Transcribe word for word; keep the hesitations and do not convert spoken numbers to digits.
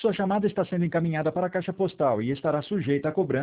Sua chamada está sendo encaminhada para a caixa postal e estará sujeita a cobrança